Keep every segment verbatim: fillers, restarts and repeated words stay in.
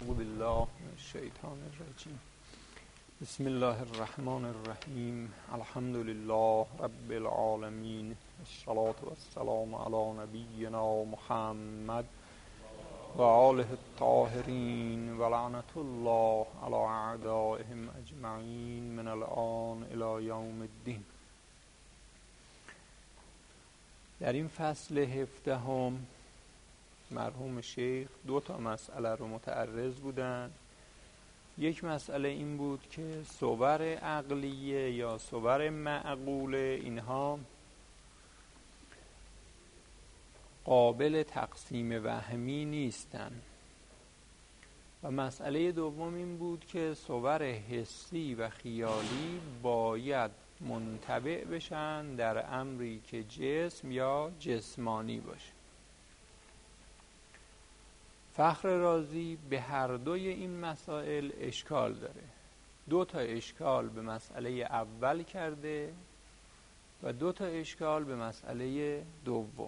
اعوذ بالله من الشیطان الرجیم. بسم الله الرحمن الرحیم. الحمد لله رب العالمین. الصلاة والسلام علی نبینا محمد و آله الطاهرین و لعنت الله علی اعدائهم اجمعین من الآن الی یوم الدین. در این فصل هفدهم مرحوم شیخ دو تا مسئله رو متعرض بودن. یک مسئله این بود که صور عقلیه یا صور معقوله اینها قابل تقسیم وهمی نیستن و مسئله دوم این بود که صور حسی و خیالی باید منطبع بشن در امری که جسم یا جسمانی باشه. فخر رازی به هر دوی این مسائل اشکال داره. دو تا اشکال به مسئله اول کرده و دو تا اشکال به مسئله دوم.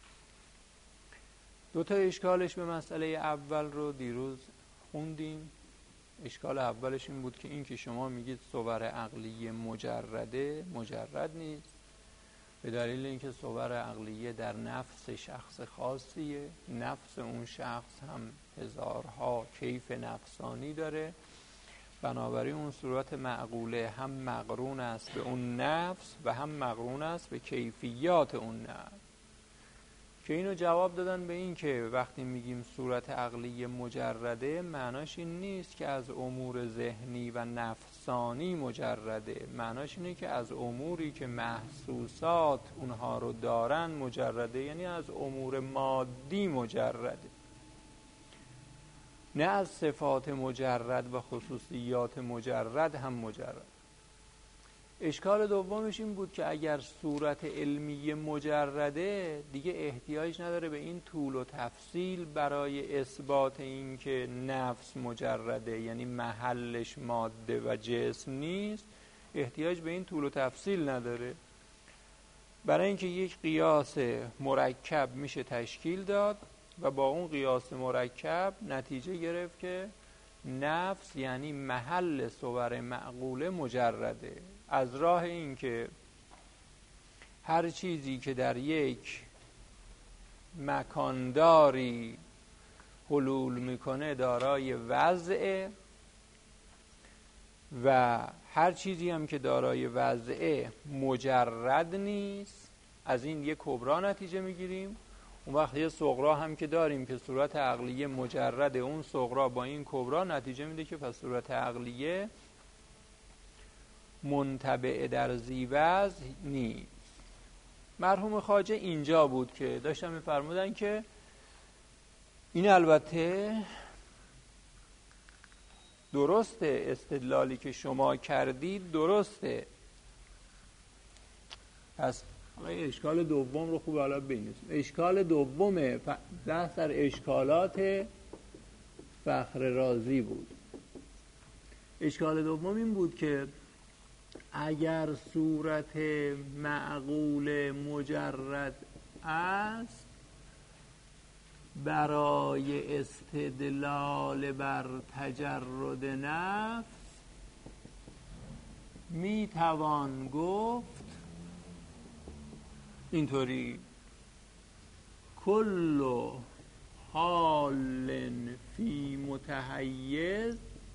دو تا اشکالش به مسئله اول رو دیروز خوندیم. اشکال اولش این بود که این که شما میگید صور عقلیه مجرده، مجرد نیست، به دلیل اینکه صور عقلیه در نفس شخص خاصیه، نفس اون شخص هم هزارها کیف نفسانی داره، بنابراین اون صورت معقوله هم مقرون است به اون نفس و هم مقرون است به کیفیات اون نفس. که اینو جواب دادن به این که وقتی میگیم صورت عقلیه مجرده معناش این نیست که از امور ذهنی و نفسانی مجرده، معناش اینه که از اموری که محسوسات اونها رو دارن مجرده، یعنی از امور مادی مجرده، نه از صفات مجرد و خصوصیات مجرد هم مجرد. اشکال دومش این بود که اگر صورت علمی مجرده دیگه احتیاج نداره به این طول و تفصیل برای اثبات این که نفس مجرده، یعنی محلش ماده و جسم نیست، احتیاج به این طول و تفصیل نداره. برای اینکه یک قیاس مرکب میشه تشکیل داد و با اون قیاس مرکب نتیجه گرفت که نفس یعنی محل صور معقوله مجرده، از راه این که هر چیزی که در یک مکانداری حلول میکنه دارای وضعه و هر چیزی هم که دارای وضعه مجرد نیست. از این یک کبرا نتیجه میگیریم. اون وقت یه صغرا هم که داریم که صورت عقلیه مجرد، اون صغرا با این کبرا نتیجه میده که پس صورت عقلیه منطبع در زیوز نیست. مرحوم خواجه اینجا بود که داشتن میفرمودن که این البته درسته، استدلالی که شما کردید درسته، پس اشکال دوم رو خوب حالا ببینید. اشکال دوم بحث در اشکالات فخر رازی بود. اشکال دوم این بود که اگر صورت معقول مجرد است برای استدلال بر تجرد نفس می توان گفت اینطوری: کل حال فی متحیز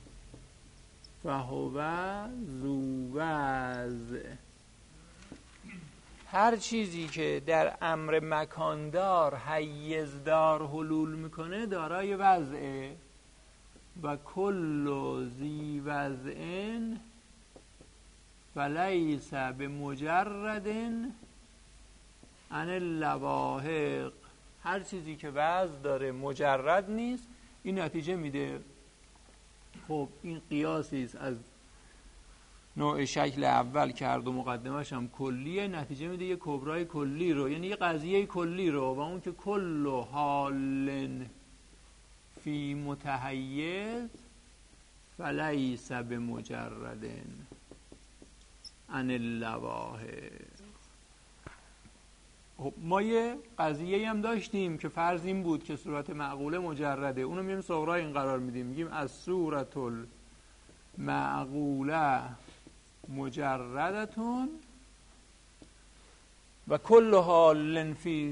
فهو ذو وضع. هر چیزی که در امر مکاندار حیزدار حلول میکنه دارای وضعه و کل ذی وضع فلیس بمجرد عن اللواحق. هر چیزی که وضع داره مجرد نیست. این نتیجه میده خب این قیاسی است از نوع شکل اول که هر دو مقدمش هم کلیه، نتیجه میده یه کبرای کلی رو، یعنی یه قضیه کلی رو، و اون که کل حال فی متحیز فلیس بمجرد عن اللواحق. خب ما یه قضیه هم داشتیم که فرض این بود که صورت معقوله مجرده، اونو میگیم صغرا این قرار میدیم، میگیم از صورت المعقوله مجردتون و کل حال فی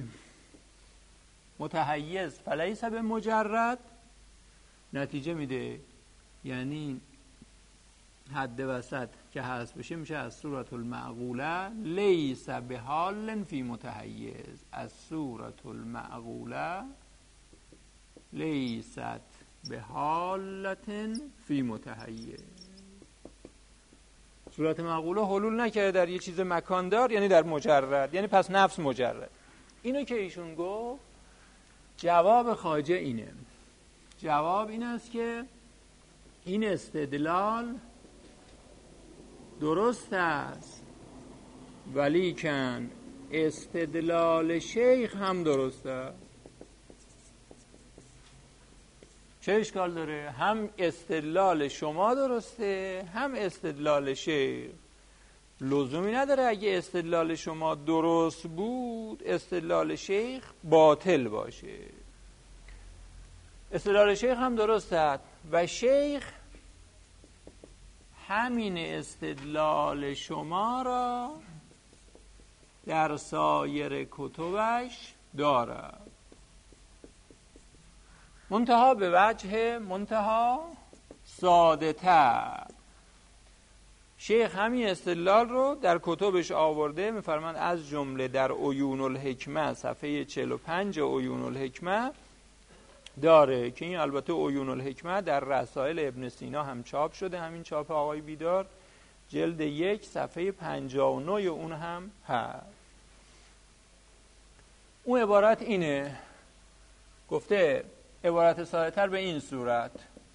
متحیز فلیس به مجرد. نتیجه میده یعنی حد وسط که هست بشه میشه از صورت المعقوله لیس به حال فی متحیز. از صورت المعقوله لیست به حالت فی متحیز. صورت معقوله حلول نکرده در یه چیز مکاندار، یعنی در مجرد، یعنی پس نفس مجرد. اینو که ایشون گفت جواب خواجه اینه. جواب این است که این استدلال درست است ولیکن استدلال شیخ هم درست است. چه اشکال داره؟ هم استدلال شما درسته هم استدلال شیخ. لزومی نداره اگه استدلال شما درست بود استدلال شیخ باطل باشه. استدلال شیخ هم درست است و شیخ همین استدلال شما را در سایر کتبش دارد، منتها به وجه منتها ساده تر. شیخ همین استدلال رو در کتبش آورده، میفرماند از جمله در عیون الحکمه صفحه چهل و پنج عیون الحکمه داره که این البته عیون الحکمه در رسائل ابن سینا هم چاپ شده، همین چاپ آقای بیدار جلد یک صفحه پنجاه و نه اون هم هست. اون عبارت اینه، گفته عبارت ساده‌تر به این صورت: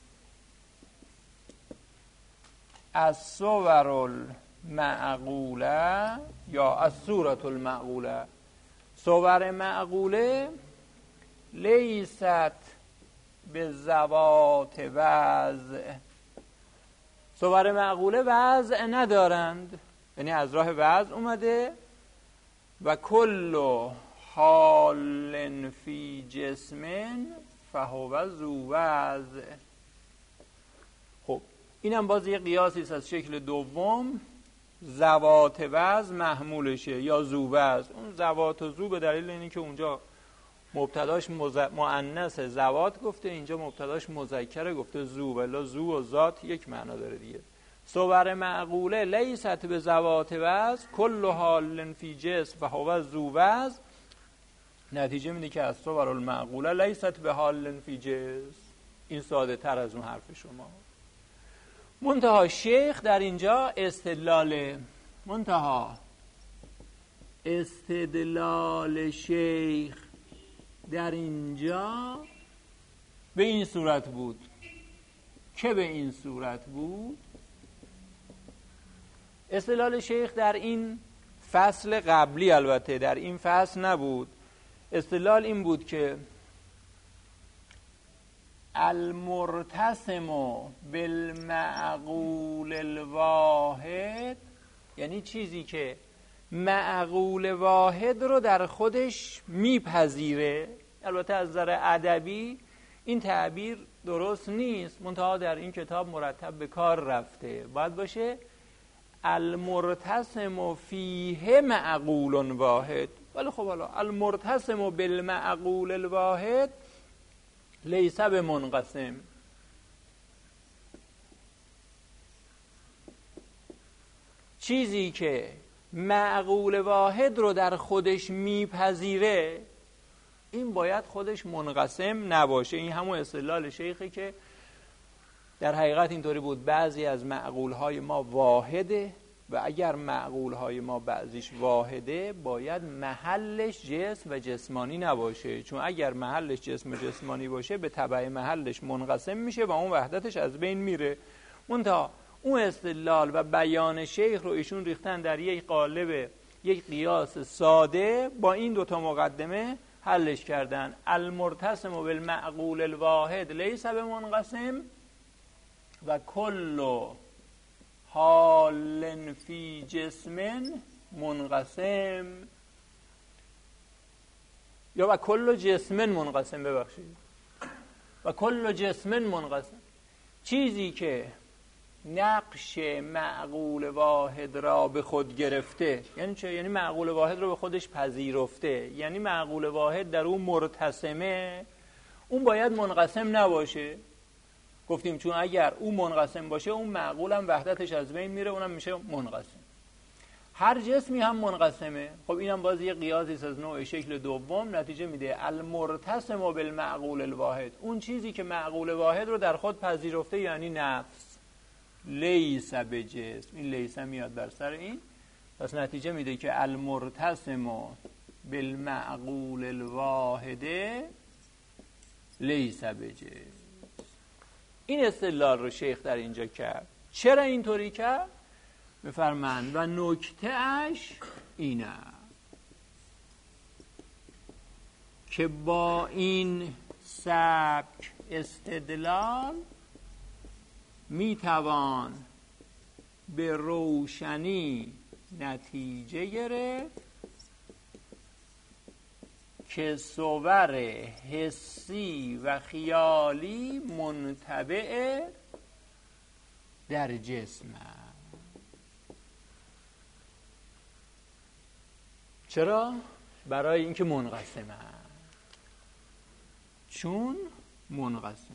از صور المعقوله یا از صورت المعقوله، صور معقوله لیست به ذوات وضع، صور معقوله وضع ندارند، یعنی از راه وضع اومده. و کل حال فی جسم فهو ذو وضع. خب اینم باز یه قیاسی است از شکل دوم، ذوات وضع محمولشه یا ذو وضع. اون ذوات و ذو به دلیل اینی که اونجا مبتداش مز... مؤنث ذوات گفته، اینجا مبتداش مذکره گفته ذو، ولی ذو و ذات یک معنا داره دیگه. صور معقوله لیست به ذوات وضع کل حال فی جسم فهو ذو وضع. نتیجه میده که از صور المعقوله لیست به حال فی جسم. این ساده تر از اون حرف شما. منتها شیخ در اینجا استدلال منتها استدلال شیخ در اینجا به این صورت بود که به این صورت بود. استدلال شیخ در این فصل قبلی، البته در این فصل نبود. استدلال این بود که المرتسم بالمعقول الواحد، یعنی چیزی که معقول واحد رو در خودش میپذیره. البته از نظر ادبی این تعبیر درست نیست، منتها در این کتاب مرتب به کار رفته. باید باشه المرتسم فیه معقول واحد. ولی خب حالا المرتسم بالمعقول الواحد لیس بمنقسم. چیزی که معقول واحد رو در خودش میپذیره این باید خودش منقسم نباشه. این همون استدلال شیخه که در حقیقت اینطوری بود. بعضی از معقولهای ما واحده و اگر معقولهای ما بعضیش واحده باید محلش جسم و جسمانی نباشه، چون اگر محلش جسم و جسمانی باشه به تبع محلش منقسم میشه و اون وحدتش از بین میره. منتها اون استدلال و بیان شیخ رو ایشون ریختن در یک قالب، یک قیاس ساده، با این دوتا مقدمه حلش کردن. المرتسم بالمعقول الواحد لیس بمنقسم و کل حال فی جسم منقسم. یا و کل جسم منقسم، ببخشید و کل جسم منقسم، چیزی که نقش معقول واحد را به خود گرفته. یعنی چه؟ یعنی معقول واحد رو به خودش پذیرفته، یعنی معقول واحد در اون مرتسمه، اون باید منقسم نباشه. گفتیم چون اگر اون منقسم باشه اون معقول هم وحدتش از بین میره، اونم میشه منقسم. هر جسمی هم منقسمه. خب اینم باز یه قیاسی از نوع شکل دوم، نتیجه میده المرتسم بالمعقول الواحد، اون چیزی که معقول واحد رو در خود پذیرفته یعنی نفس، لیس بجسم. این لیس میاد بر سر این، پس نتیجه میده که المرتسم بالمعقول الواحد لیس بجسم. این استدلال رو شیخ در اینجا کرد. چرا اینطوری کرد؟ بفرمایند و نکته اش اینه که با این سبک استدلال میتوان به روشنی نتیجه گرفت که صور حسی و خیالی منطبع در جسم. چرا؟ برای اینکه منقسمه، چون منقسمه.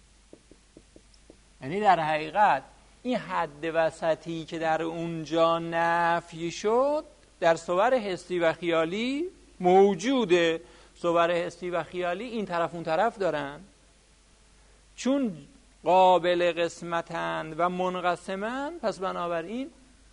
یعنی در حقیقت این حد وسطی که در اونجا نفی شد در صور حسی و خیالی موجوده. صور حسی و خیالی این طرف اون طرف دارن، چون قابل قسمتند و منقسمند، پس بنابراین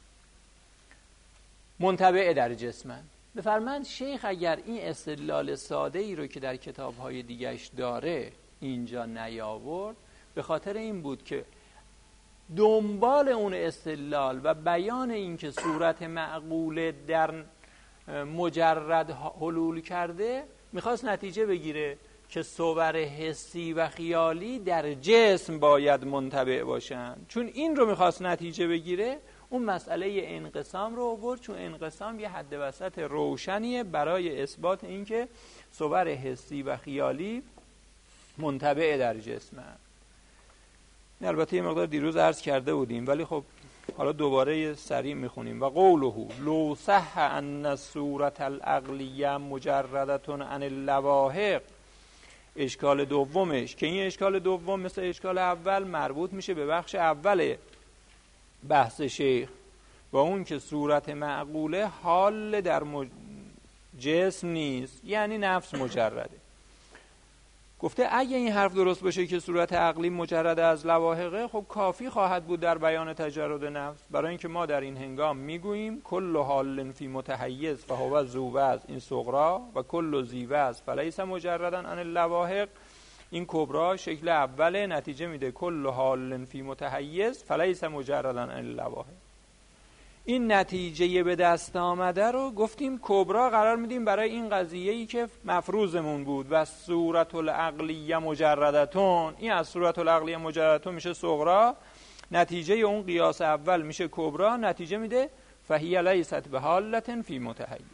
منطبع در جسمند. بفرمایند شیخ اگر این استدلال ساده ای رو که در کتاب‌های دیگه‌اش داره اینجا نیاورد، به خاطر این بود که دنبال اون استدلال و بیان این که صورت معقوله در مجرد حلول کرده، میخواست نتیجه بگیره که صور حسی و خیالی در جسم باید منطبع باشن. چون این رو میخواست نتیجه بگیره، اون مسئله انقسام رو آورد، چون انقسام یه حد وسط روشنیه برای اثبات این که صور حسی و خیالی منطبع در جسمه. البته یه مقدار دیروز عرض کرده بودیم، ولی خب حالا دوباره سریع میخونیم. و قوله لو صح ان الصورة العقلیه مجردة عن اللواحق، اشکال دومش که این اشکال دوم مثل اشکال اول مربوط میشه به بخش اول بحث شیخ، و اون که صورت معقوله حال در مج... جسم نیست، یعنی نفس مجرده. گفته اگه این حرف درست باشه که صورت عقلی مجرد از لواحقه، خب کافی خواهد بود در بیان تجرد نفس، برای اینکه ما در این هنگام میگوییم کل حال فی متحیز فهو ذو وضع، این صغرا، و کل ذی وضع فلیس مجردا عن اللواحق، این کبرا شکل اوله. نتیجه میده کل حال فی متحیز فلیس مجردا عن اللواحق. این نتیجه به دست آمده رو گفتیم کبرا قرار میدیم برای این قضیه‌ای که مفروضمون بود، و صورت العقلیه مجردتون، این از صورت العقلیه مجردتون میشه صغرا، نتیجه اون قیاس اول میشه کبرا، نتیجه میده فهی لیست بحالة فی متحیز.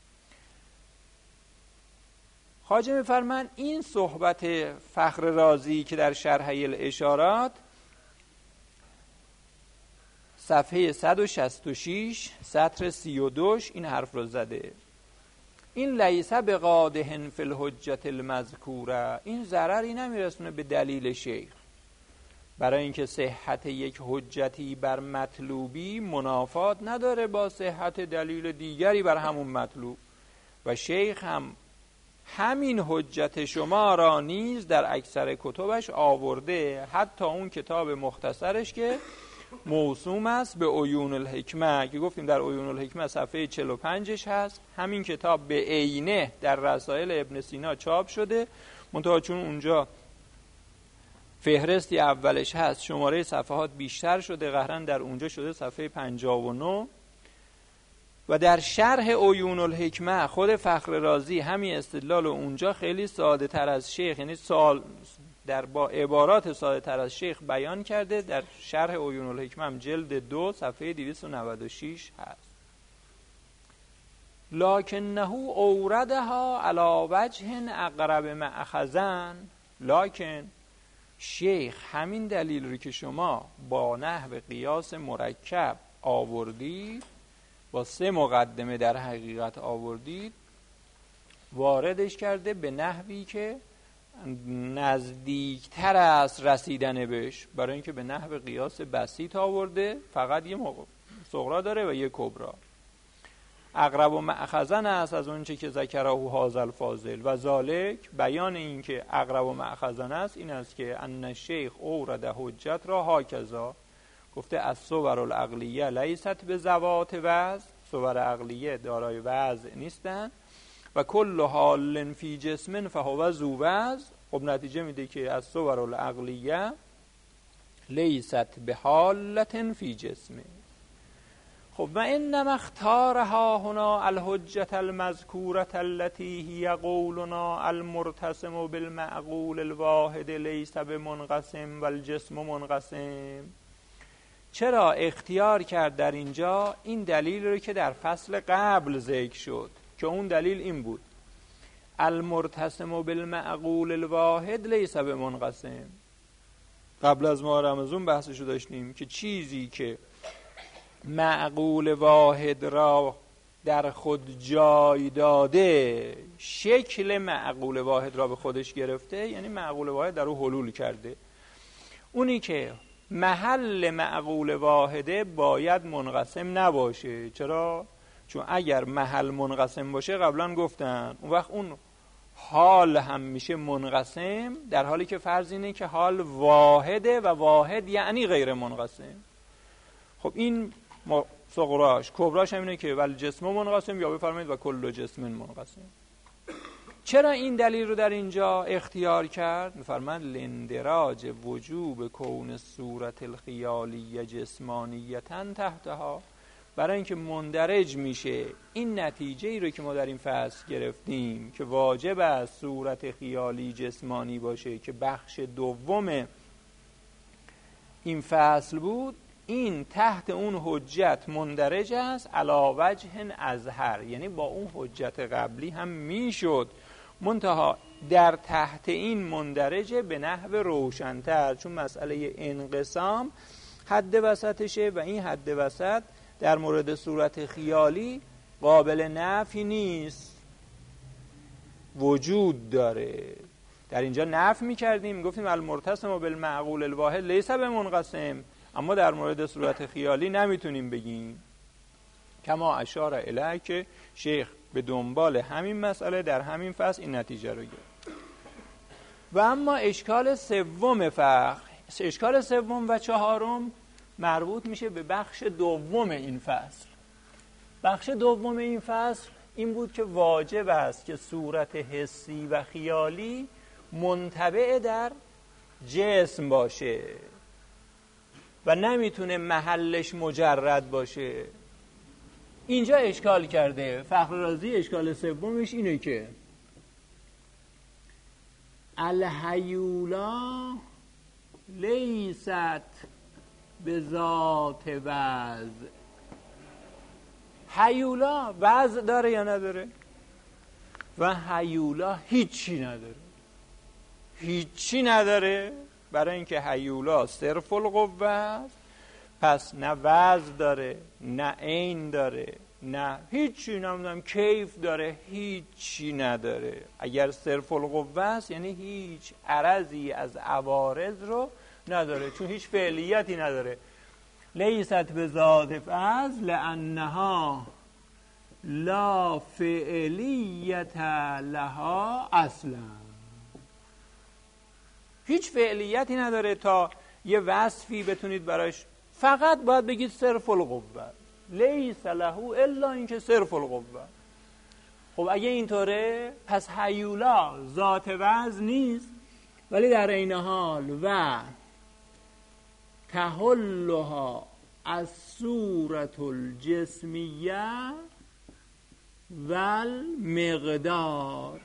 خواجه میفرمان این صحبت فخر رازی که در شرح الاشارات صفحه صد و شصت و شش سطر سی و دو این حرف رو زده. این لیس بقادح فی الحجة المذکوره، این ضرری نمیرسونه به دلیل شیخ، برای اینکه صحت یک حجتی بر مطلوبی منافات نداره با صحت دلیل دیگری بر همون مطلوب، و شیخ هم همین حجت شما را نیز در اکثر کتبش آورده، حتی اون کتاب مختصرش که موسوم است به عیون الحکمه، که گفتیم در عیون الحکمه صفحه چهل و پنجش هست. همین کتاب به عینه در رسائل ابن سینا چاپ شده، منتها چون اونجا فهرستی اولش هست شماره صفحات بیشتر شده، قهرن در اونجا شده صفحه پنجاه و نه. و در شرح عیون الحکمه خود فخر رازی همین استدلال اونجا خیلی ساده تر از شیخ، یعنی سوال در با عبارات ساده تر از شیخ بیان کرده. در شرح عیون الحکمه هم جلد دو صفحه دویست و نود و شش هست. لکنه اوردها علی وجه اقرب مأخذن. لکن شیخ همین دلیل رو که شما با نحو قیاس مرکب آوردید، با سه مقدمه در حقیقت آوردید، واردش کرده به نحوی که نزدیکتر است رسیدن بهش، برای اینکه به نحو قیاس بسیط آورده، فقط یه صغرا داره و یه کبرا. اقرب و مأخذن است از اون چه که ذکره هذا الفاضل و ذالک. بیان این که اقرب و مأخذن است این است که ان الشیخ اورد حجت را هاکذا، گفته از صور العقلیه لیست به ذوات وضع، صور عقلیه دارای وضع نیستن، و کل حال فی جسم فهو ذو وضع. خب نتیجه میده که از صور العقلیه لیست به حالت فی جسم. خب و انما اختارها هنا الحجت المذکورة التي هي قولنا المرتسم بالمعقول الواحد لیس بمنقسم والجسم منقسم. چرا اختیار کرد در اینجا این دلیل رو که در فصل قبل ذکر شد، که اون دلیل این بود المرتسم بالمعقول الواحد لیس بمنقسم. قبل از ماه رمضان بحثشو داشتیم که چیزی که معقول واحد را در خود جای داده، شکل معقول واحد را به خودش گرفته، یعنی معقول واحد در او حلول کرده، اونی که محل معقول واحده باید منقسم نباشه. چرا؟ چون اگر محل منقسم باشه قبلا گفتن اون وقت اون حال هم میشه منقسم، در حالی که فرض اینه که حال واحده و واحد یعنی غیر منقسم. خب این صغراش، کبراش هم اینه که ولی جسم منقسم، یا بفرمایید و کل جسم منقسم. چرا این دلیل رو در اینجا اختیار کرد؟ میفرماید لندراج وجوب کون صورت الخیالی جسمانیتن تحتها، برای اینکه مندرج میشه این نتیجه ای رو که ما در این فصل گرفتیم که واجب است صورت خیالی جسمانی باشه، که بخش دوم این فصل بود، این تحت اون حجت مندرج است علی وجه ازهر، یعنی با اون حجت قبلی هم میشد، منتها در تحت این مندرجه به نحو روشن‌تر، چون مسئله انقسام حد وسطشه و این حد وسط در مورد صورت خیالی قابل نفی نیست، وجود داره. در اینجا نفی می‌کردیم، میگفتیم المرتسم بالمعقول الواحد لیس بمنقسم، اما در مورد صورت خیالی نمیتونیم بگیم. کما اشار الیه که شیخ به دنبال همین مسئله در همین فصل این نتیجه رو گرفت. و اما اشکال سوم فقه، اشکال سوم و چهارم مربوط میشه به بخش دوم این فصل. بخش دوم این فصل این بود که واجب است که صورت حسی و خیالی منطبع در جسم باشه و نمیتونه محلش مجرد باشه. اینجا اشکال کرده فخر رازی. اشکال سومش اینه که الهیولا لیست به ذات وضع. هیولا وضع داره یا نداره؟ و هیولا هیچی نداره. هیچی نداره برای اینکه هیولا صرف القوه است، پس نه وضع داره، نه عین داره، نه هیچی، نمیدونم کیف داره، هیچی نداره. اگر صرف القوه است یعنی هیچ عرضی از عوارض رو نداره، چون هیچ فعلیتی نداره. لیست به ذات فضل لانها لا فعلیت لها اصلا. هیچ فعلیتی نداره تا یه وصفی بتونید براش، فقط باید بگید صرف القوه، لیس له الا اینکه صرف القوه. خب اگه اینطوره پس هیولا ذات وضع نیست، ولی در این حال و تحلها از صورت الجسمیه والمقدار.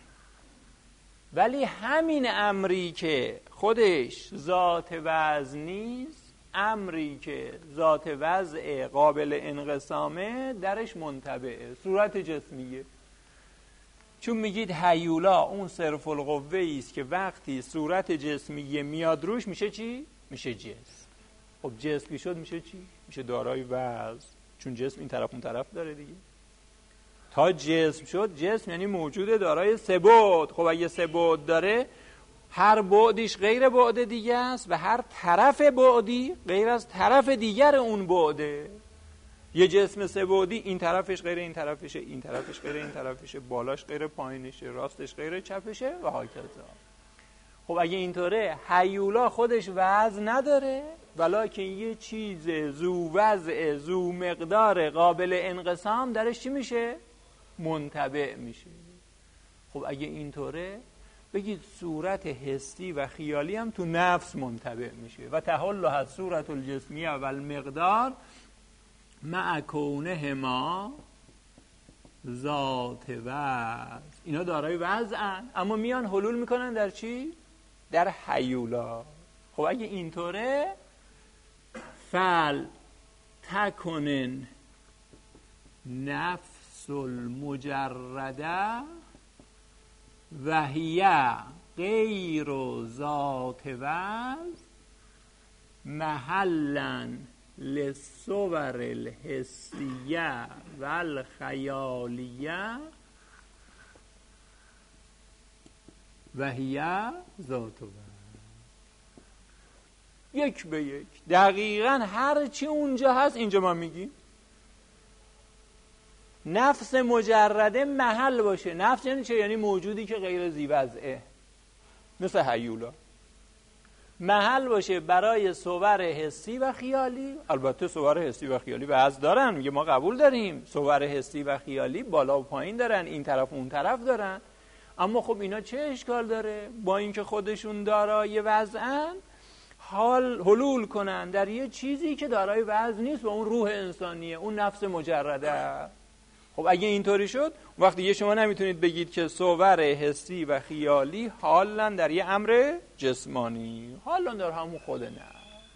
ولی همین امری که خودش ذات وضع نیست امری که ذات وضع قابل انقسامه درش منطبعه، صورت جسمیه. چون میگید هیولا اون صرف القوه است که وقتی صورت جسمیه میاد روش میشه چی؟ میشه جسم. خب جسم که شد میشه چی؟ میشه دارای وزن، چون جسم این طرف اون طرف داره دیگه. تا جسم شد، جسم یعنی موجود دارای سه بعد. خب اگه سه بعد داره، هر بعدیش غیر بعد دیگه است و هر طرف بعدی غیر از طرف دیگر اون بعده. یه جسم سه بعدی این طرفش غیر این طرفشه، این طرفش غیر این طرفشه، بالاش غیر پایینشه، راستش غیر چپشه و هاکذا. خب اگه اینطوره، هیولا خودش وزن نداره ولکن یه چیز ذو وضع ذو مقدار قابل انقسام درش چی میشه؟ منطبع میشه. خب اگه اینطوره بگید صورت حسی و خیالی هم تو نفس منطبع میشه و تحلها صورت الجسمیه و المقدار مع کونهما ذات وضع. اینا دارای وضعن اما میان حلول میکنن در چی؟ در هیولا. خب اگه اینطوره، فل تکنن نفس المجرده و هی غیر ذات وضع محلا للصور الحسیه و الخیالیه و هی ذات وضع. یک به یک دقیقاً هر چی اونجا هست اینجا ما میگیم. نفس مجرده محل باشه. نفس یعنی چه؟ یعنی موجودی که غیر ذی وضعه، مثل هیولا. محل باشه برای صور حسی و خیالی. البته صور حسی و خیالی وضع دارن، میگه ما قبول داریم صور حسی و خیالی بالا و پایین دارن، این طرف و اون طرف دارن. اما خب اینا چه اشکال داره؟ با اینکه خودشون دارای وضعن، حال حلول کنن در یه چیزی که دارای وضع نیست و اون روح انسانیه، اون نفس مجرده. خب اگه اینطوری شد، وقتی یه شما نمیتونید بگید که صور حسی و خیالی حالن در یه امر جسمانی، حالن در همون خود نه.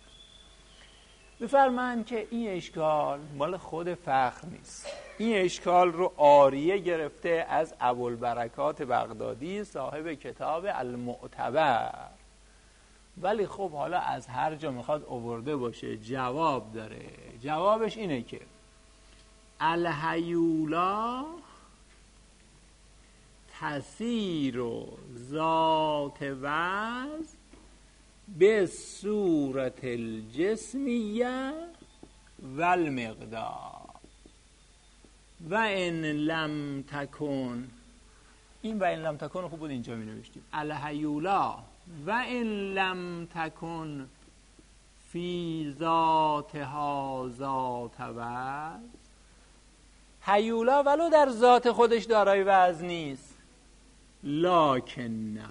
بفرمایند که این اشکال مال خود فخر نیست. این اشکال رو آریه گرفته از ابوالبرکات بغدادی صاحب کتاب المعتبر. ولی خب حالا از هر جا میخواد آورده باشه جواب داره. جوابش اینه که الهیولا تسیر ذات وضع به صورت الجسمیه و المقدار و ان لم تکن. این و ان لم تکن خوب بود اینجا می نوشتیم الهیولا و ان لم تکن فی ذاتها ذات وضع. هیولا ولو در ذات خودش دارای وزن نیست، لکنها،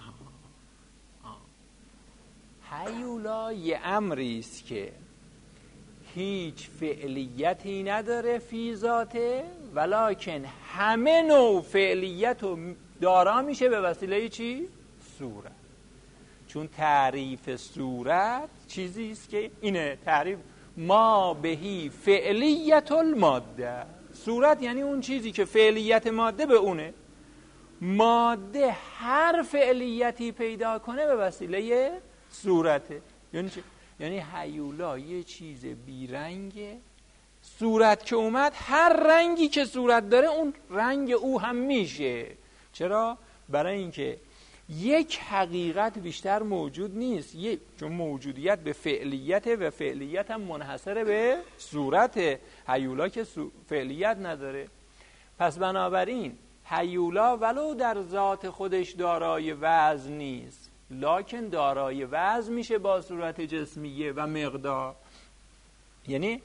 هیولا یه امری است که هیچ فعلیتی نداره فی ذاته، ولکن همه نوع فعلیت رو دارا میشه به وسیله چی؟ صورت. چون تعریف صورت چیزی است که اینه، تعریف ما بهی فعلیت الماده. صورت یعنی اون چیزی که فعلیت ماده به اونه. ماده هر فعلیتی پیدا کنه به وسیله صورته. یعنی چی؟ یعنی هیولا یه چیز بیرنگه، صورت که اومد هر رنگی که صورت داره اون رنگ او هم میشه. چرا؟ برای اینکه یک حقیقت بیشتر موجود نیست، یک چون موجودیت به فعلیت و فعلیت هم منحصر به صورت. هیولا که فعلیت نداره. پس بنابراین هیولا ولو در ذات خودش دارای وزن نیست، لکن دارای وزن میشه با صورت جسمیه و مقدار. یعنی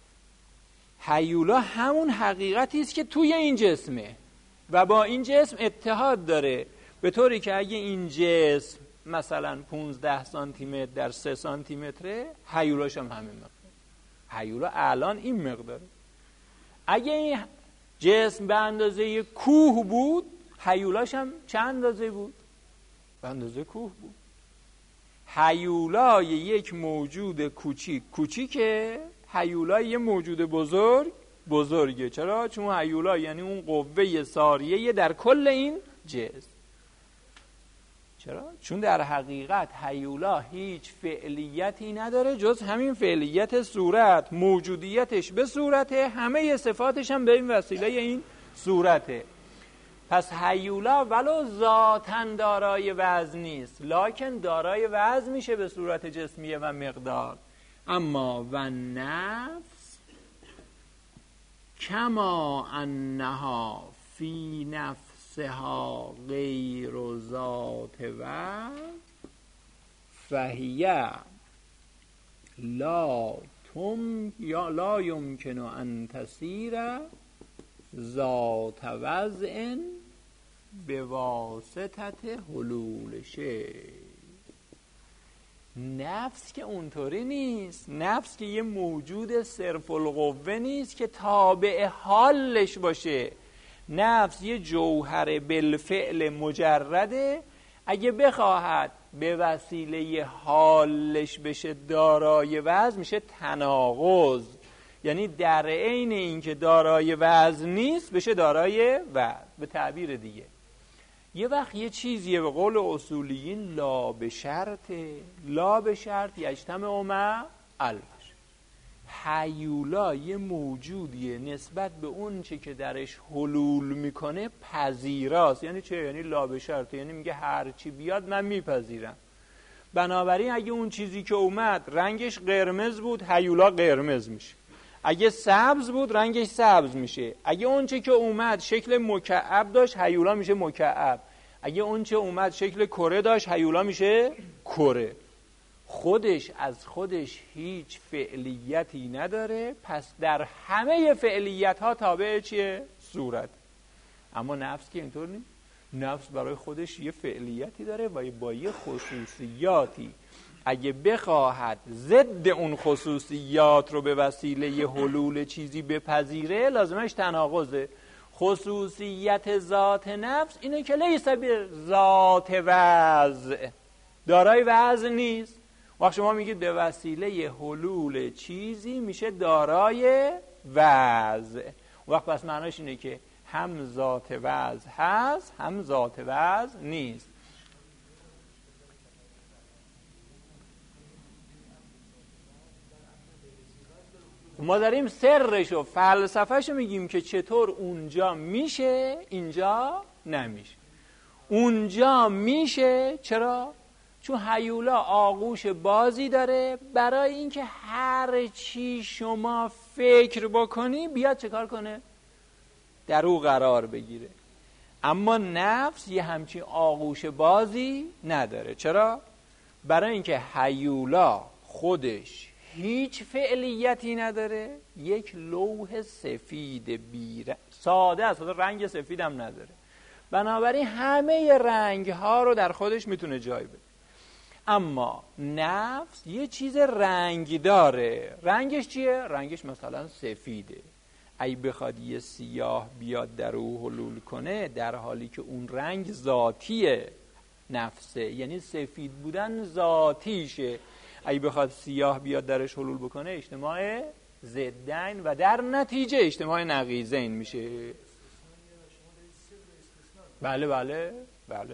هیولا همون حقیقتی است که توی این جسمه و با این جسم اتحاد داره، به طوری که اگه این جسم مثلا پونزده سانتی متر در سه سانتی متره، هیولاش هم همین مقدار. هیولا الان این مقداره. اگه این جسم به اندازه کوه بود، هیولاش هم چند اندازه بود؟ به اندازه کوه بود. هیولای یک موجود کوچیک کوچیکه، هیولای یه موجود بزرگ بزرگه. چرا؟ چون هیولا یعنی اون قوه ساریه در کل این جسم. چرا؟ چون در حقیقت هیولا هیچ فعلیتی نداره جز همین فعلیت صورت، موجودیتش به صورته، همه صفاتش هم به این وسیله این صورته. پس هیولا ولو ذاتاً دارای وزن نیست، لکن دارای وزن میشه به صورت جسمیه و مقدار. اما و نفس کما انها فی نفسها غیر ذات وزن فهیه لا تم یا لا یمکن ان تسیر ذات وضع به واسطه حلول شی. نفس که اونطوری نیست، نفس که یه موجود صرف القوه نیست که تابع حالش باشه. نفس یه جوهر بالفعل مجرده، اگه بخواهد به وسیله حالش بشه دارای وزن میشه تناقض، یعنی در عین اینکه دارای وزن نیست بشه دارای وزن. به تعبیر دیگه یه وقت یه چیزیه به قول اصولیین لا به شرطه، لا به شرط یجتمع مع البش. هیولا یه موجودیه نسبت به اون چه که درش حلول میکنه پذیراست. یعنی چه؟ یعنی لا به شرطه، یعنی میگه هر چی بیاد من میپذیرم. بنابراین اگه اون چیزی که اومد رنگش قرمز بود هیولا قرمز میشه، اگه سبز بود رنگش سبز میشه، اگه اون چه که اومد شکل مکعب داشت هیولا میشه مکعب، اگه اون چه اومد شکل کره داشت هیولا میشه کره. خودش از خودش هیچ فعلیتی نداره، پس در همه فعلیت ها تابع چیه؟ صورت. اما نفس که اینطور نیست، نفس برای خودش یه فعلیتی داره و با یه خصوصیاتی اگه بخواهد ضد اون خصوصیات رو به وسیله حلول چیزی بپذیره لازمش تناقضه. خصوصیت ذات نفس اینه که لیس به ذات وضع، دارای وضع نیست. وقت شما میگید به وسیله حلول چیزی میشه دارای وضع، وقت پس معناش اینه که هم ذات وضع هست هم ذات وضع نیست. ما داریم سرش و فلسفهشو میگیم که چطور اونجا میشه اینجا نمیشه. اونجا میشه چرا؟ چون هیولا آغوش بازی داره برای اینکه هر چی شما فکر بکنی بیاد چه کار کنه؟ در او قرار بگیره. اما نفس یه همچین آغوش بازی نداره. چرا؟ برای اینکه هیولا خودش هیچ فعلیتی نداره، یک لوح سفید بیره ساده است، رنگ سفید هم نداره، بنابراین همه رنگ ها رو در خودش میتونه جای بده. اما نفس یه چیز رنگ داره. رنگش چیه؟ رنگش مثلا سفیده. اگه بخواد یه سیاه بیاد در او حلول کنه در حالی که اون رنگ ذاتیه نفسه، یعنی سفید بودن ذاتیشه، اگه بخواد سیاه بیاد درش حلول بکنه اجتماع ضدین و در نتیجه اجتماع نقیضین میشه. بله بله بله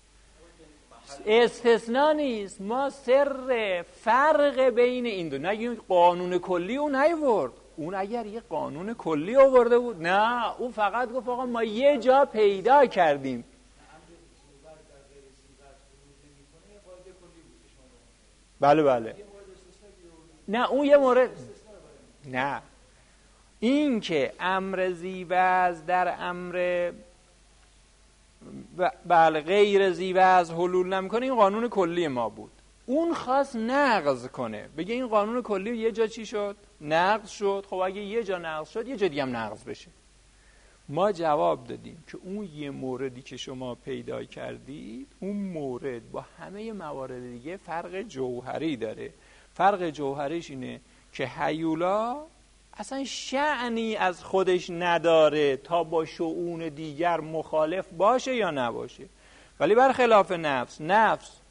استثناء نیست. ما سر فرق بین این دو نگیم قانون کلی اون نیورد. اون اگر یه قانون کلی آورده بود نه، اون فقط گفت آقا ما یه جا پیدا کردیم. بله بله نه اون یه مورد نه. این که امر زیوز در امر بله غیر زیوز حلول نمیکنه این قانون کلی ما بود. اون خواست نقض کنه، بگه این قانون کلی یه جا چی شد؟ نقض شد. خب اگه یه جا نقض شد یه جا دیگه هم نقض بشه. ما جواب دادیم که اون یه موردی که شما پیدا کردید اون مورد با همه موارد دیگه فرق جوهری داره. فرق جوهریش اینه که هیولا اصلا شأنی از خودش نداره تا با شؤون دیگر مخالف باشه یا نباشه، ولی برخلاف نفس، نفس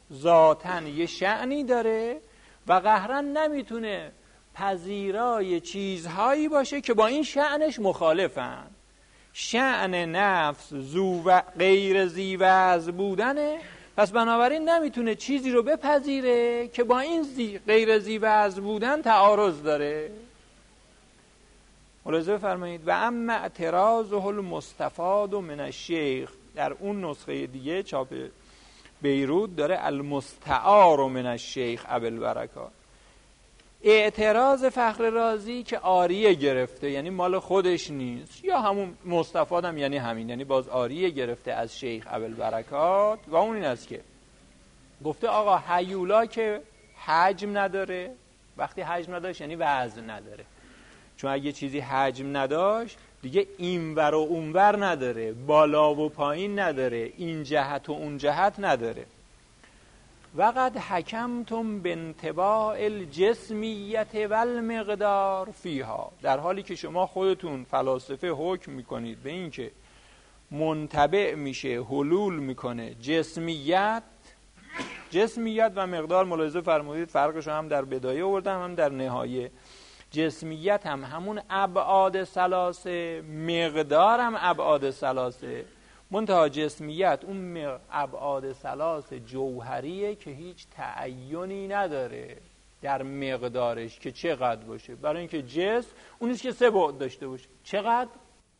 ذاتن یه شأنی داره و قهرن نمیتونه پذیرای چیزهایی باشه که با این شأنش مخالفن. شأن نفس زو و غیر زیوز بودنه، پس بنابراین نمیتونه چیزی رو بپذیره که با این زی غیر زیوز بودن تعارض داره. ملاحظه بفرمایید. و اما اعتراضه المستفاد من الشیخ، در اون نسخه دیگه چاپ بیروت داره المستعار من الشیخ ابوالبرکات. اعتراض فخر رازی که عاریه گرفته، یعنی مال خودش نیست، یا همون مستفاد هم یعنی همین، یعنی باز عاریه گرفته از شیخ ابوالبرکات، و اون این است که گفته آقا هیولا که حجم نداره، وقتی حجم نداشت یعنی وزن نداره، چون اگه چیزی حجم نداشت دیگه اینور و اونور نداره، بالا و پایین نداره، این جهت و اون جهت نداره. وقد حکمتم بانطباع الجسمیت و المقدار فیها، در حالی که شما خودتون فلاسفه حکم میکنید به این که منطبع میشه، حلول میکنه جسمیت. جسمیت و مقدار ملاحظه فرمودید فرقش هم در بدایه آوردم هم در نهایه. جسمیت هم همون ابعاد ثلاثه، مقدار هم ابعاد ثلاثه، منتها جسمیت اون ابعاد ثلاث جوهریه که هیچ تعینی نداره در مقدارش که چقدر باشه، برای اینکه جسم اونیست که سه بعد داشته باشه. چقدر؟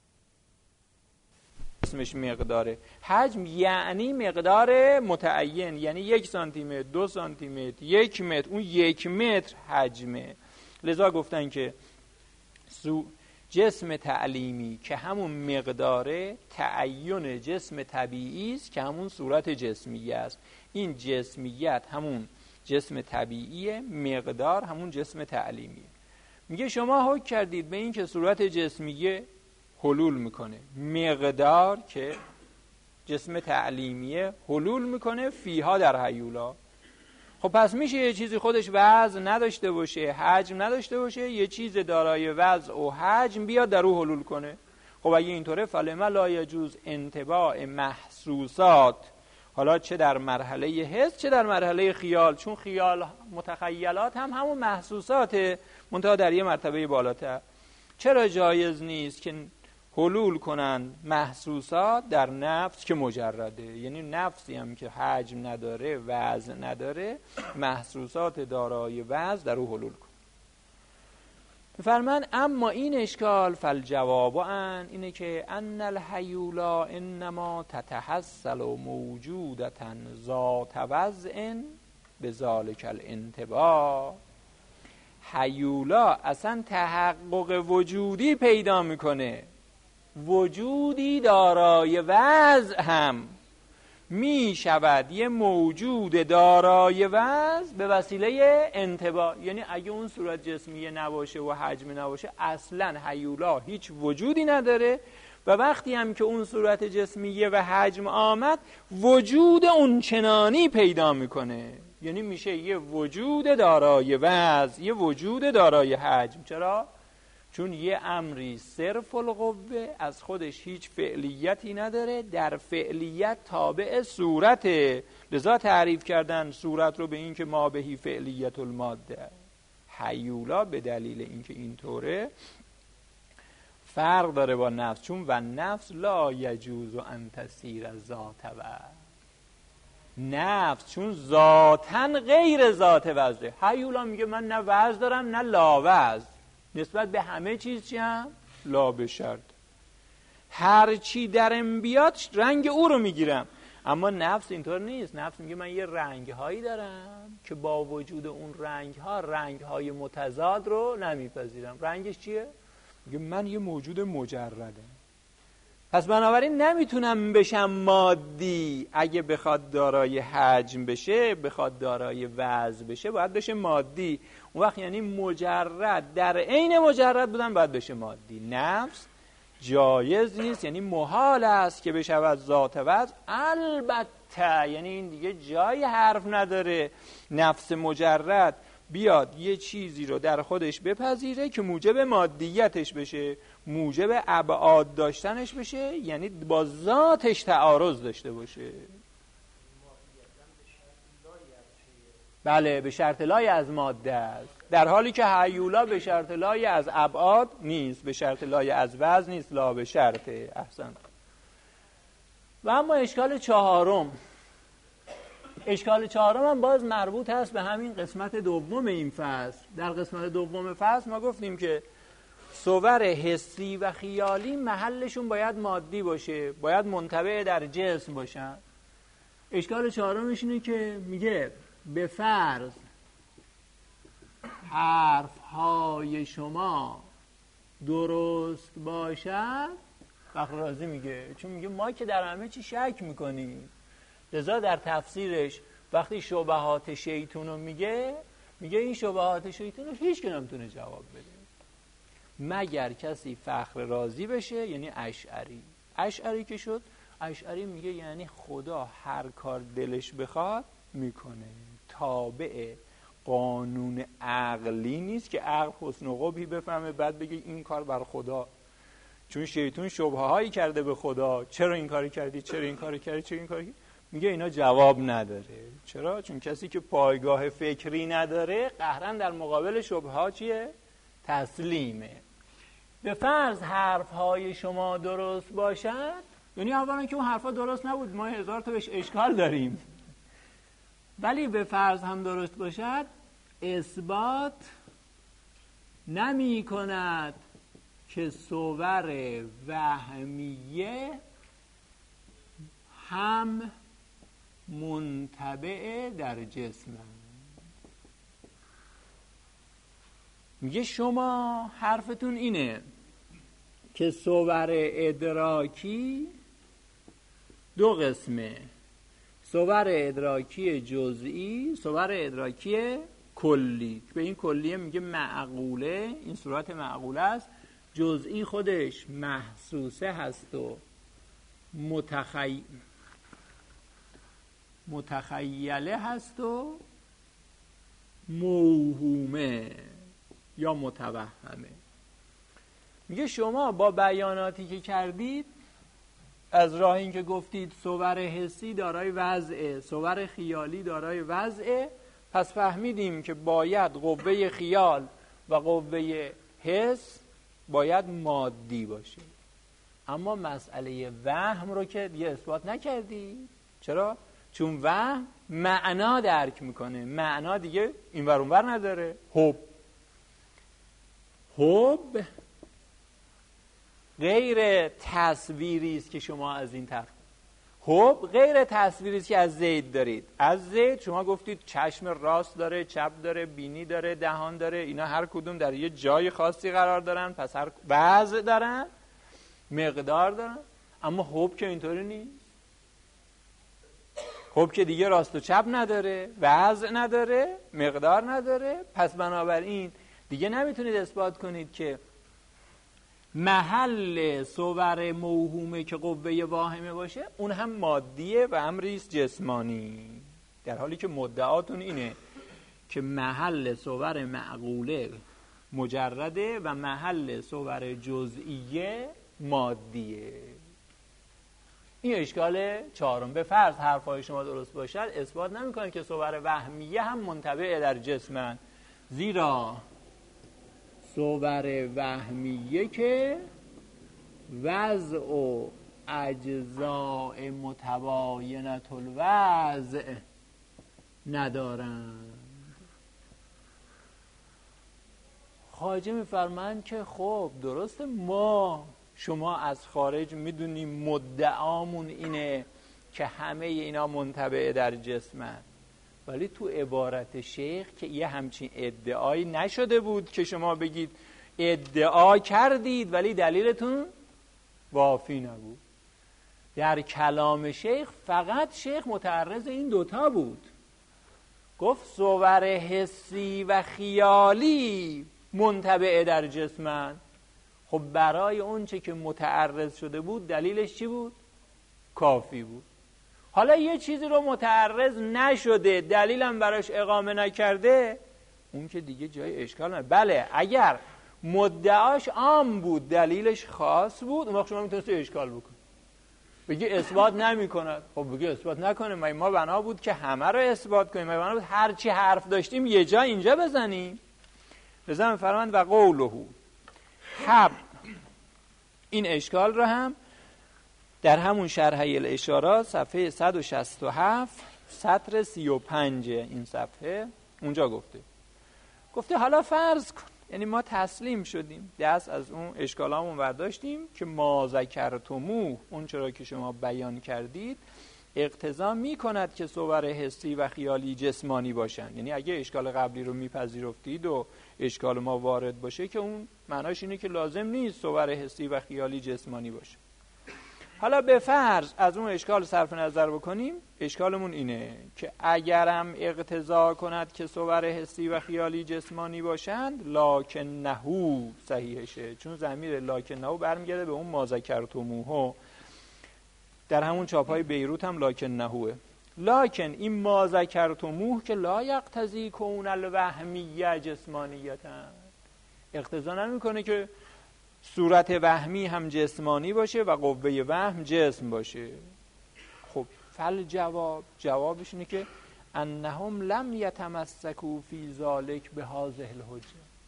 اسمش مقداره. حجم یعنی مقدار متعین، یعنی یک سانتی متر، دو سانتی متر، یک متر، اون یک متر حجمه. لذا گفتن که سو جسم تعلیمی که همون مقداره تعین جسم طبیعی است که همون صورت جسمیه است. این جسمیت همون جسم طبیعیه، مقدار همون جسم تعلیمیه. میگه شما حکم کردید به این که صورت جسمیه حلول میکنه، مقدار که جسم تعلیمیه حلول میکنه فیها در هیولا. خب پس میشه یه چیزی خودش وزن نداشته باشه، حجم نداشته باشه، یه چیز دارای وزن و حجم بیاد در او حلول کنه. خب اگه اینطوره فلما لا یجوز انطباع محسوسات، حالا چه در مرحله حس چه در مرحله خیال، چون خیال متخیلات هم همون محسوساته منتها در یه مرتبه بالاتر، چرا جایز نیست که حلول کنن محسوسات در نفس که مجرده؟ یعنی نفسی هم که حجم نداره، وزن نداره، محسوسات دارای وزن در او حلول کن. فرمان اما این اشکال فالجواب ان اینه که ان الهیولا انما تتحصل موجودتا ذات وضع بذالک الانطباع. هیولا اصلا تحقق وجودی پیدا میکنه، وجودی دارای وضع هم می شود یه موجود دارای وضع به وسیله انطباع. یعنی اگه اون صورت جسمیه نباشه و حجم نباشه اصلا هیولا هیچ وجودی نداره، و وقتی هم که اون صورت جسمیه و حجم آمد وجود اون چنانی پیدا میکنه، یعنی میشه یه وجود دارای وضع، یه وجود دارای حجم. چرا؟ چون یه امری صرف القوه از خودش هیچ فعلیتی نداره، در فعلیت تابع صورته. لذا تعریف کردن صورت رو به این که ما بهی فعلیت الماده. هیولا به دلیل اینکه اینطوره فرق داره با نفس، چون و نفس لا یجوز ان تسیر ذات و نفس چون ذاتن غیر ذات وزنه. هیولا میگه من نه وزن دارم نه لاوزن، نسبت به همه چیز چی هم؟ لا به شرط. هر چی درم بیاد رنگ او رو میگیرم. اما نفس اینطور نیست. نفس میگه من یه رنگ هایی دارم که با وجود اون رنگ ها رنگ های متضاد رو نمیپذیرم. رنگش چیه؟ میگه من یه موجود مجردم، پس بنابراین نمیتونم بشم مادی. اگه بخواد دارای حجم بشه، بخواد دارای وزن بشه، باید بشه مادی. اون وقت یعنی مجرد در عین مجرد بودن باید بشه مادی. نفس جایز نیست، یعنی محال است که بشود ذات وزن. البته یعنی این دیگه جای حرف نداره نفس مجرد بیاد یه چیزی رو در خودش بپذیره که موجب مادیتش بشه، موجب ابعاد داشتنش بشه، یعنی با ذاتش تعارض داشته باشه. بله به شرط لای از ماده است، در حالی که هیولا به شرط لای از ابعاد نیست، به شرط لای از وزن نیست، لا به شرطه. احسن. و اما اشکال چهارم، اشکال چهارم هم باز مربوط هست به همین قسمت دوم این فصل. در قسمت دوم فصل ما گفتیم که صور حسی و خیالی محلشون باید مادی باشه، باید منطبع در جسم باشن. اشکال چهارمش اینه که میگه به فرض حرفهای شما درست باشد. فخررازی میگه، چون میگه ما که در همه چی شک میکنیم، لذا در تفسیرش وقتی شبهات شیطون رو میگه، میگه این شبهات شیطون رو هیچ که نمیتونه جواب بده مگر کسی فخررازی بشه، یعنی اشعری. اشعری که شد، اشعری میگه یعنی خدا هر کار دلش بخواد میکنه، تابع قانون عقلی نیست که عقل حسن و قبحی بفهمه بعد بگه این کار بر خدا. چون شیطون شبهه هایی کرده به خدا، چرا این کاری کردی، چرا این کاری کردی، چرا این کاری کردی؟ میگه اینا جواب نداره. چرا؟ چون کسی که پایگاه فکری نداره قهرن در مقابل شبهه ها چیه؟ تسلیمه. به فرض حرف های شما درست باشد، یعنی اولا که اون حرفا درست نبود، ما هزار تا بهش اشکال داریم، ولی به فرض هم درست باشد اثبات نمی کند که صور وهمیه هم منطبع در جسم. میگه شما حرفتون اینه که صور ادراکی دو قسمه، صور ادراکی جزئی، صور ادراکی کلی. به این کلیه میگه معقوله، این صورت معقوله است. جزئی خودش محسوسه هست و متخی... متخیله هست و موهومه یا متوهمه. میگه شما با بیاناتی که کردید، از راه این که گفتید صور حسی دارای وضعه، صور خیالی دارای وضعه، پس فهمیدیم که باید قوه خیال و قوه حس باید مادی باشه. اما مسئله وهم رو که دیگه اثبات نکردی. چرا؟ چون وهم معنا درک میکنه، معنا دیگه این ور اون ور نداره. حب حب غیر تصویری است که شما از این طرف، حب غیر تصویری است که از زید دارید. از زید شما گفتید چشم راست داره، چپ داره، بینی داره، دهان داره، اینا هر کدوم در یه جای خاصی قرار دارن، پس هر وضع دارن، مقدار دارن. اما حب که اینطوری نیست. حب که دیگه راست و چپ نداره، وضع نداره، مقدار نداره. پس بنابراین دیگه نمیتونید اثبات کنید که محل صور موهومه که قوه واهمه باشه اون هم مادیه و امریست جسمانی، در حالی که مدعاتون اینه که محل صور معقوله مجرده و محل صور جزئیه مادیه. این اشکال چهارم. به فرض حرفای شما درست باشد اثبات نمی‌کنه که صور وهمیه هم منطبع در جسمن، زیرا صور وهمیه که وضع و اجزاء متباینة الوضع ندارند. خواجه می‌فرمایند که خب درسته ما شما از خارج میدونیم مدعامون اینه که همه اینا منطبع در جسمن، ولی تو عبارت شیخ که یه همچین ادعایی نشده بود که شما بگید ادعا کردید ولی دلیلتون وافی نبود. در کلام شیخ فقط شیخ متعرض این دوتا بود. گفت صور حسی و خیالی منطبع در جسمن. خب برای اون چه که متعرض شده بود دلیلش چی بود؟ کافی بود. حالا یه چیزی رو متعرض نشده دلیلم براش اقامه نکرده، اون که دیگه جای اشکال نداره. بله اگر مدعاش عام بود دلیلش خاص بود، اون وقت شما میتونستی اشکال بکن. بگی اثبات نمی کند. خب بگی اثبات نکنه. ما ما بنا بود که همه رو اثبات کنیم. ما بنا بود هر چی حرف داشتیم یه جا اینجا بزنیم. لذا می‌فرمایند و قوله حب. این اشکال رو هم در همون شرح الاشارات صفحه صد و شصت و هفت سطر سی و پنج این صفحه اونجا گفته. گفته حالا فرض کن، یعنی ما تسلیم شدیم، دست از اون اشکالامون برداشتیم که ما ذکرتموه، اون چرا که شما بیان کردید اقتضا می کند که صور حسی و خیالی جسمانی باشن. یعنی اگه اشکال قبلی رو میپذیرفتید و اشکال ما وارد باشه که اون معناش اینه که لازم نیست صور حسی و خیالی جسمانی باشه. حالا به فرض از اون اشکال صرف نظر بکنیم، اشکالمون اینه که اگرم اقتضا کند که صور حسی و خیالی جسمانی باشند لکنهو صحیحشه، چون ضمیر لکنهو برمیگرده به اون ما ذکرتموه. در همون چاپای بیروت هم لکنهوه. لکن این ما ذکرتموه که لا یقتضی کون الوهمیه جسمانیتا، اقتضا نمیکنه که صورت وهمی هم جسمانی باشه و قوه وهم جسم باشه. خب فل جواب، جوابش اینه که انهم لم یتمسکوا فی ذلک بهذه الحجه.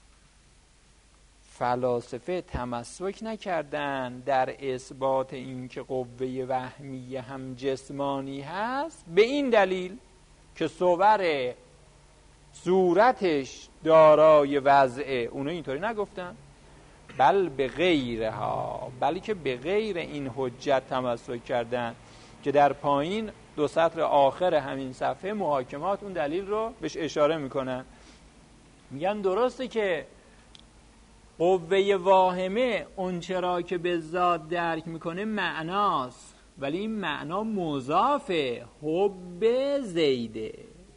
فلاسفه تمسک نکردن در اثبات این که قوه وهمی هم جسمانی هست به این دلیل که صور صورتش دارای وضعه. اونا اینطوری نگفتن، بل به غیرها، بلکه به غیر این حجت تمسک کردن که در پایین دو سطر آخر همین صفحه محاکمات اون دلیل رو بهش اشاره میکنن. میگن درسته که قوه واهمه اون چرا که به ذات درک میکنه معناست، ولی این معنا مضافه، حب زیده.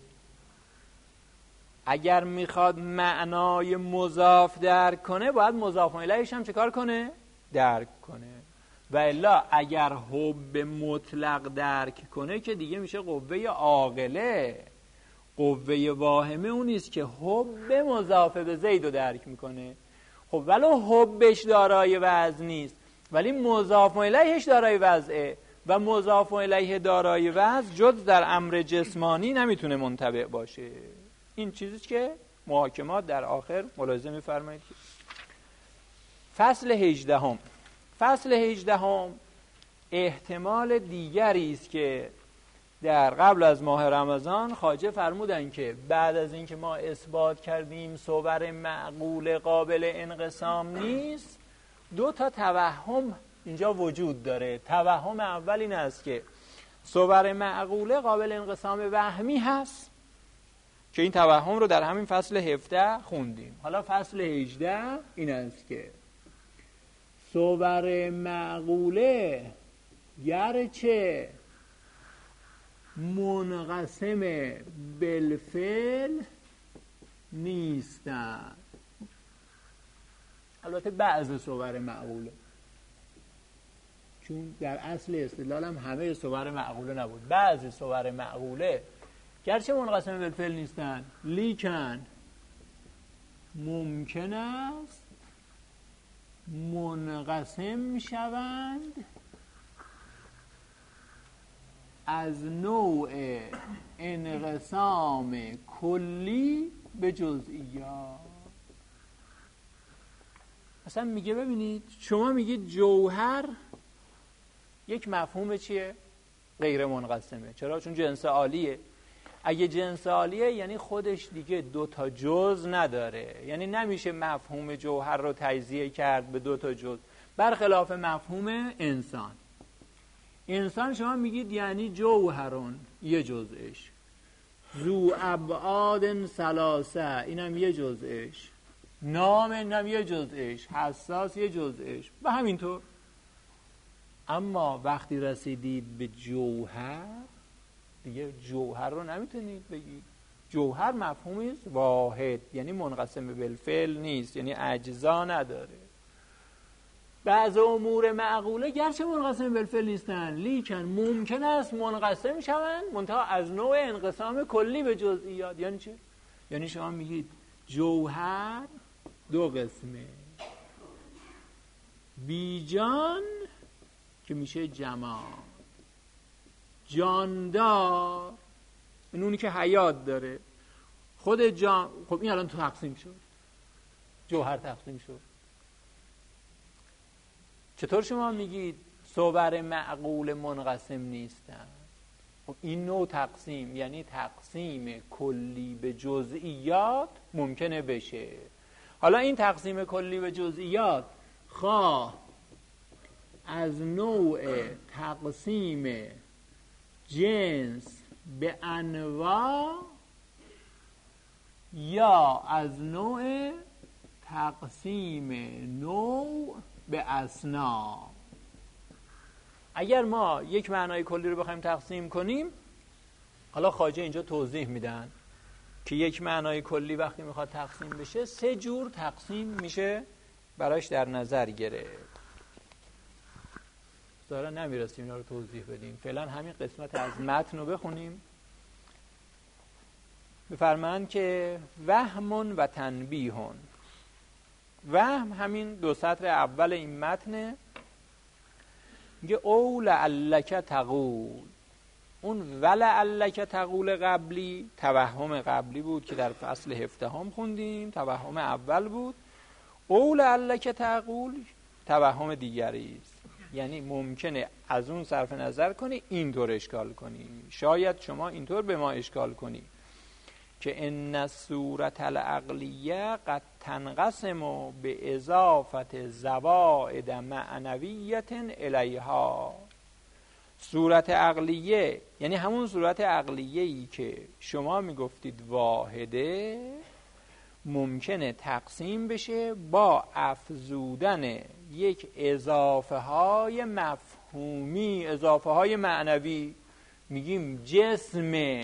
اگر میخواد معنای مضاف درک کنه باید مضاف الیهش هم چه کار کنه؟ درک کنه. و الا اگر حب مطلق درک کنه که دیگه میشه قوه عاقله. قوه واهمه اون نیست که حب مضاف به زید رو درک میکنه. خب ولو حبش دارای وزن نیست ولی مضاف الیهش دارای وضعه و مضاف الیه دارای وزن جز در امر جسمانی نمیتونه منطبق باشه. این چیزیست که محاکمات در آخر ملاحظه می‌فرمایید. فصل هجدهم. فصل هجدهم احتمال دیگری است که در قبل از ماه رمضان خواجه فرمودن که بعد از اینکه ما اثبات کردیم صور معقول قابل انقسام نیست، دو تا توهم اینجا وجود داره. توهم اول این است که صور معقول قابل انقسام وهمی هست که این توهم رو در همین فصل هفده خوندیم. حالا فصل هجده این است که صور معقوله گرچه منقسم بالفعل نیستند. البته بعض صور معقوله، چون در اصل استدلال هم همه صور معقوله نبود. بعض صور معقوله گرچه منقسم بالفعل نیستند لیکن ممکن است منقسم شوند از نوع انقسام کلی به جزئیات. مثلا میگه ببینید شما میگید جوهر یک مفهوم چیه؟ غیر منقسمه. چرا؟ چون جنس عالیه. اگه جنس عالیه یعنی خودش دیگه دو تا جز نداره، یعنی نمیشه مفهوم جوهر رو تجزیه کرد به دو تا جز، برخلاف مفهوم انسان. انسان شما میگید یعنی جوهرون یه جزءش، ذو ابعاد ثلاثه اینم یه جزءش، نام اینم یه جزءش، حساس یه جزءش و همینطور. اما وقتی رسیدید به جوهر دیگه جوهر رو نمیتونید بگید. جوهر مفهومی است واحد، یعنی منقسم بالفعل نیست، یعنی اجزا نداره. بعض امور معقوله گرچه منقسم بالفعل نیستن لیکن ممکن است منقسم شوند منتها از نوع انقسام کلی به جزئیات. یعنی چه؟ یعنی شما میگید جوهر دو قسمه، بیجان که میشه جماد جاندار، این اونی که حیات داره. خود جان، خب این الان تو تقسیم شد، جوهر تقسیم شد. چطور شما میگید صور معقول منقسم نیستن؟ خب این نوع تقسیم یعنی تقسیم کلی به جزئیات ممکنه بشه. حالا این تقسیم کلی به جزئیات خواه از نوع تقسیم جنس به انواع یا از نوع تقسیم نوع به اصناف. اگر ما یک معنای کلی رو بخوایم تقسیم کنیم، حالا خواجه اینجا توضیح میدن که یک معنای کلی وقتی میخواد تقسیم بشه سه جور تقسیم میشه براش در نظر گرفت. ظاهرا نمیرسیم اینا رو توضیح بدیم، فعلا همین قسمت از متن رو بخونیم. بفرمایند که وهم و تنبیه. وهم همین دو سطر اول این متنه، میگه او لعلک تقول. اون ولعلک تقول قبلی توهم قبلی بود که در فصل هفدهم خوندیم، توهم اول بود. او لعلک تقول توهم دیگری است، یعنی ممکنه از اون صرف نظر کنی اینطور اشکال کنی، شاید شما اینطور به ما اشکال کنی که ان الصورت العقلیه قد تنقسم به اضافت زوائد معنویت الیها. صورت عقلیه یعنی همون صورت عقلیه‌ای که شما میگفتید واحده، ممکنه تقسیم بشه با افزودن یک اضافه های مفهومی، اضافه های معنوی. میگیم جسم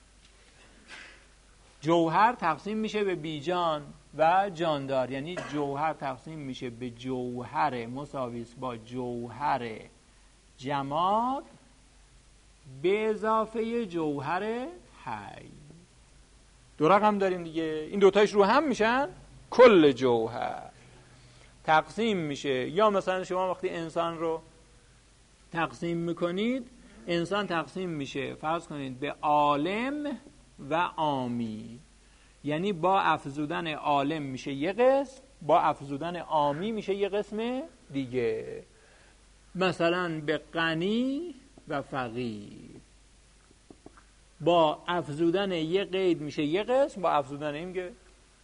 جوهر تقسیم میشه به بیجان و جاندار، یعنی جوهر تقسیم میشه به جوهر مساویس با جوهر جماد به اضافه جوهر حی. دو رقم داریم دیگه، این دوتایش رو هم میشن کل جوهر. تقسیم میشه، یا مثلا شما وقتی انسان رو تقسیم میکنید، انسان تقسیم میشه فرض کنید به عالم و عامی، یعنی با افزودن عالم میشه یه قسم، با افزودن عامی میشه یه قسم دیگه. مثلا به غنی و فقیر، با افزودن یه قید میشه یه قسم، با افزودن این که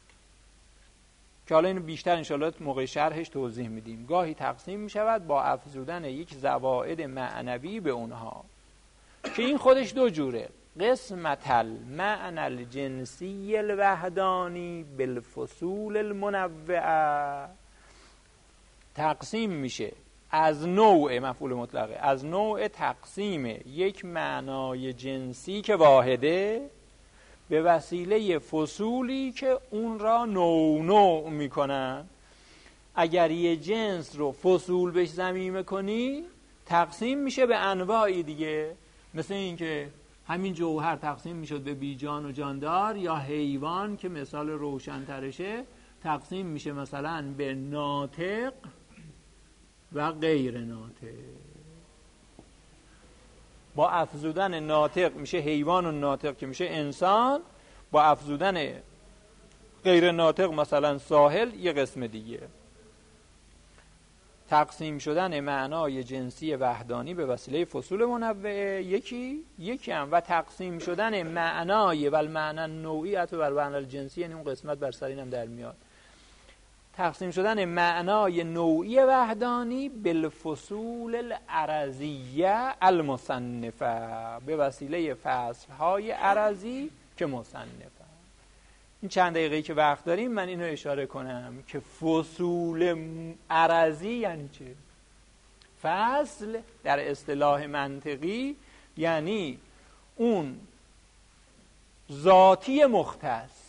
که حالا اینو بیشتر انشاءالله موقع شرحش توضیح میدیم. گاهی تقسیم میشود با افزودن یک زوائد معنوی به اونها، که این خودش دو جوره: قسمت المعنى الجنسی الوحدانی بالفصول المنوعه. تقسیم میشه از نوع مفعول مطلقه، از نوع تقسیم یک معنای جنسی که واحده به وسیله فصولی که اون را نوع نوع میکنن. اگر یه جنس رو فصول بهش ضمیمه کنی، تقسیم میشه به انواعی دیگه. مثل این که همین جوهر تقسیم میشد به بیجان و جاندار، یا حیوان که مثال روشن ترشه تقسیم میشه مثلا به ناطق و غیر ناطق. با افزودن ناطق میشه حیوان و ناطق که میشه انسان، با افزودن غیر ناطق مثلا ساحل یه قسم دیگه. تقسیم شدن معنای جنسی وحدانی به وسیله فصول منوعه یکی یکی هم، و تقسیم شدن معنای و المعنی نوعیت و المعنی الجنسی، یعنی اون قسمت بر سر اینم در میاد. تقسیم شدن معنای نوعی وحدانی بالفصول العرضیه المصنفه، به وسیله فصلهای عرضی که مصنفه. این چند دقیقه‌ای که وقت داریم من اینو اشاره کنم که فصول عرضی یعنی چه؟ فصل در اصطلاح منطقی یعنی اون ذاتی مختص.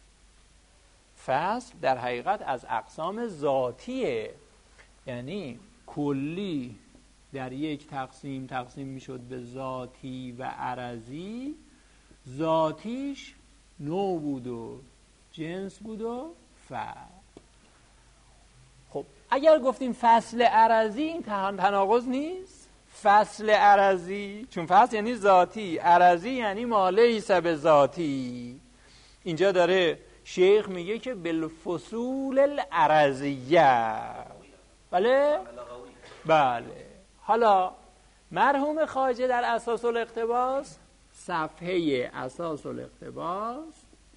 فصل در حقیقت از اقسام ذاتیه، یعنی کلی در یک تقسیم تقسیم میشد به ذاتی و عرضی. ذاتیش نوع بود و جنس بود و فصل. خب اگر گفتیم فصل عرضی، این تناقض نیست. فصل عرضی، چون فصل یعنی ذاتی، عرضی یعنی ما لیس به ذاتی. اینجا داره شیخ میگه که بالفصول العرضیه. بله؟ بله. حالا مرحوم خواجه در اساس الاقتباس، صفحه اساس الاقتباس،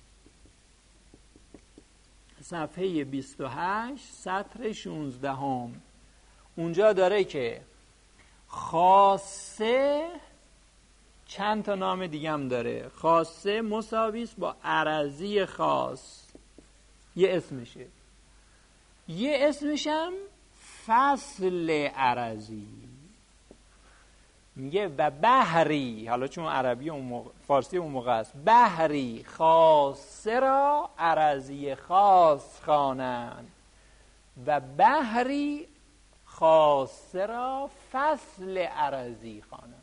صفحه بیست و هشت سطر شانزده هم، اونجا داره که خاصه چند تا نام دیگه هم داره. خاصه مساویس با عرضی خاص، یه اسمشه. یه اسمشم فصل عرضی. میگه و بحری، حالا چون عربی اون موقع، فارسی اون موقع است، بحری خاصه را عرضی خاص خوانند و بحری خاصه را فصل عرضی خوانند.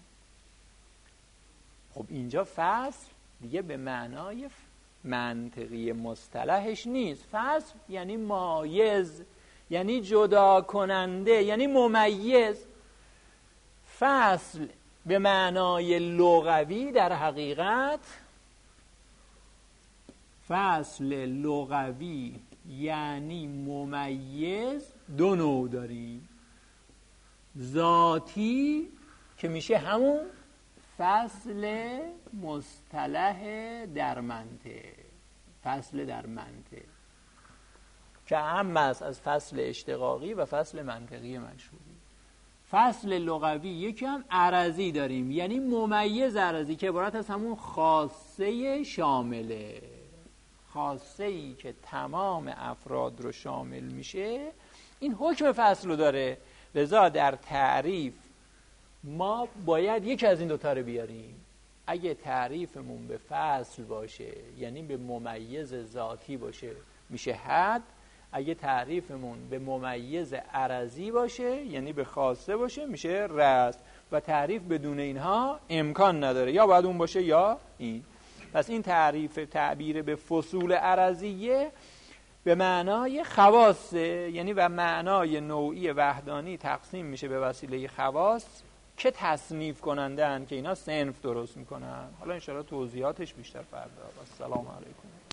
خب اینجا فصل دیگه به معنای منطقی مصطلحش نیست. فصل یعنی مایز، یعنی جدا کننده، یعنی ممیز. فصل به معنای لغوی در حقیقت، فصل لغوی یعنی ممیز دو نوع داریم. ذاتی که میشه همون فصل مصطلح در منطق، فصل در منطق که هم است از فصل اشتقاقی و فصل منطقی مشهوری. فصل لغوی یکی هم عرضی داریم، یعنی ممیز عرضی که عبارت از همون خاصه شامله، خاصه ای که تمام افراد رو شامل میشه. این حکم فصل رو داره. لذا در تعریف ما باید یکی از این دوتا رو بیاریم. اگه تعریفمون به فصل باشه یعنی به ممیز ذاتی باشه میشه حد. اگه تعریفمون به ممیز عرضی باشه یعنی به خاصه باشه میشه رسم. و تعریف بدون اینها امکان نداره، یا باید اون باشه یا این. پس این تعریف تعبیر به فصول عرضیه به معنای خواصه، یعنی به معنای نوعی وحدانی تقسیم میشه به وسیله خواص که تصنیف کننده هن که اینا صنف درست میکنن. حالا انشاءالله توضیحاتش بیشتر فردا. السلام علیکم.